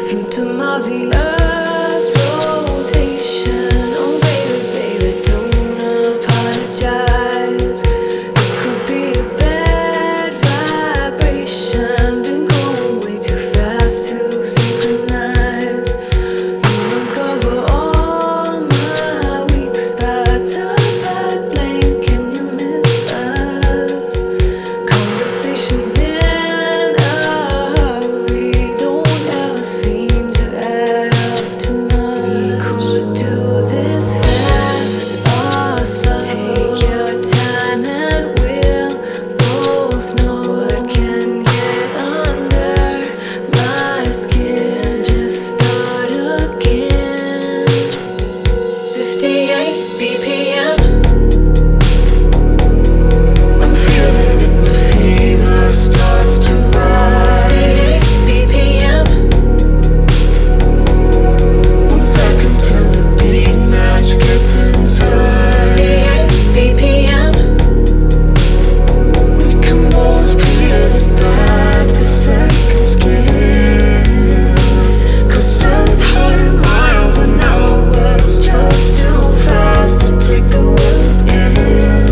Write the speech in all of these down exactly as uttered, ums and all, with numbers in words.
symptom of the earth's rotation. Oh baby, baby, don't apologize. It could be a bad vibration. Been going way too fast to synchronize. You uncover all my weak spots. A bad blink and you miss us. Conversations in a hurry don't ever seem to add up to much. We could do this fast or slow. Take your time and we'll both know what can get under my skin. Just start again. fifty-eight B P M. I'm feeling it, my fever starts to rise. fifty-eight B P M. One second till the beat match gets in time. fifty-eight B P M. We can both peel it back to second scale. 'Cause seven hundred miles an hour is just too fast to take the world in.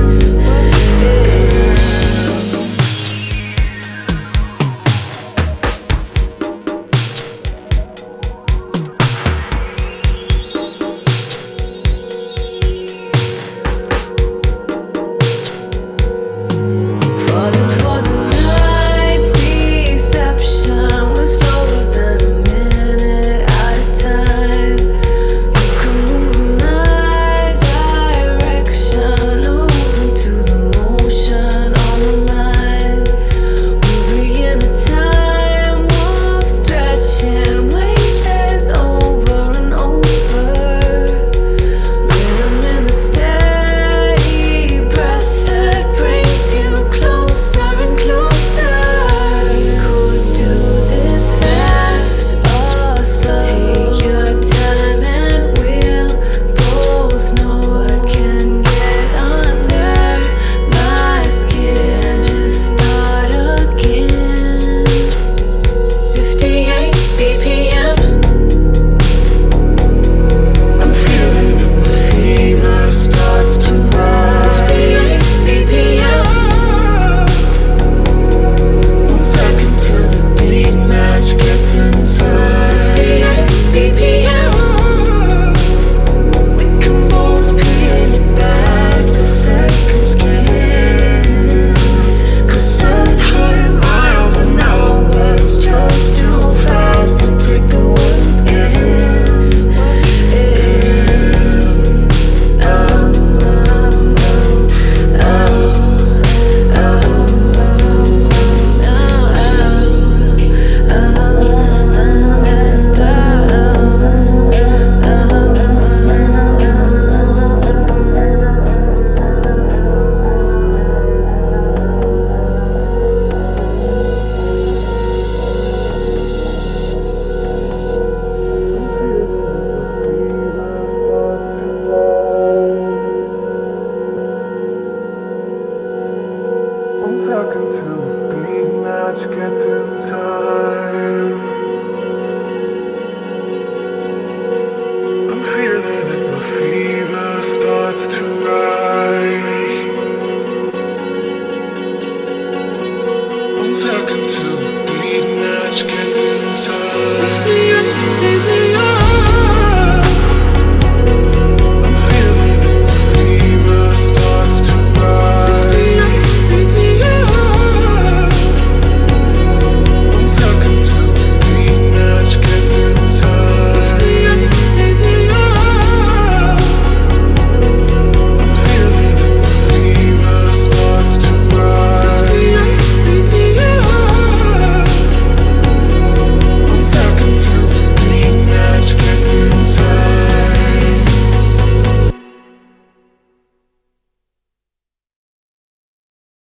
Falling for the night's deception. We're slower than a minute at a time. You can move in my direction, losing to the motion on my mind. We'll be in a time warp, stretching weightless over and over. Rhythm in the steady breath that brings you closer and closer. We could do this fast or slow. Take your time and we'll both know what can get under my skin. Just start again. fifty-eight B P M. I'm feeling it, my fever starts to rise. fifty-eight B P M. One second till the beat match gets in time. fifty-eight B P M. We can both peel it back to second scale. 'Cause seven hundred miles an hour is just too fast to take the world in. Oh, oh, oh, oh, One second till the beat match gets in time.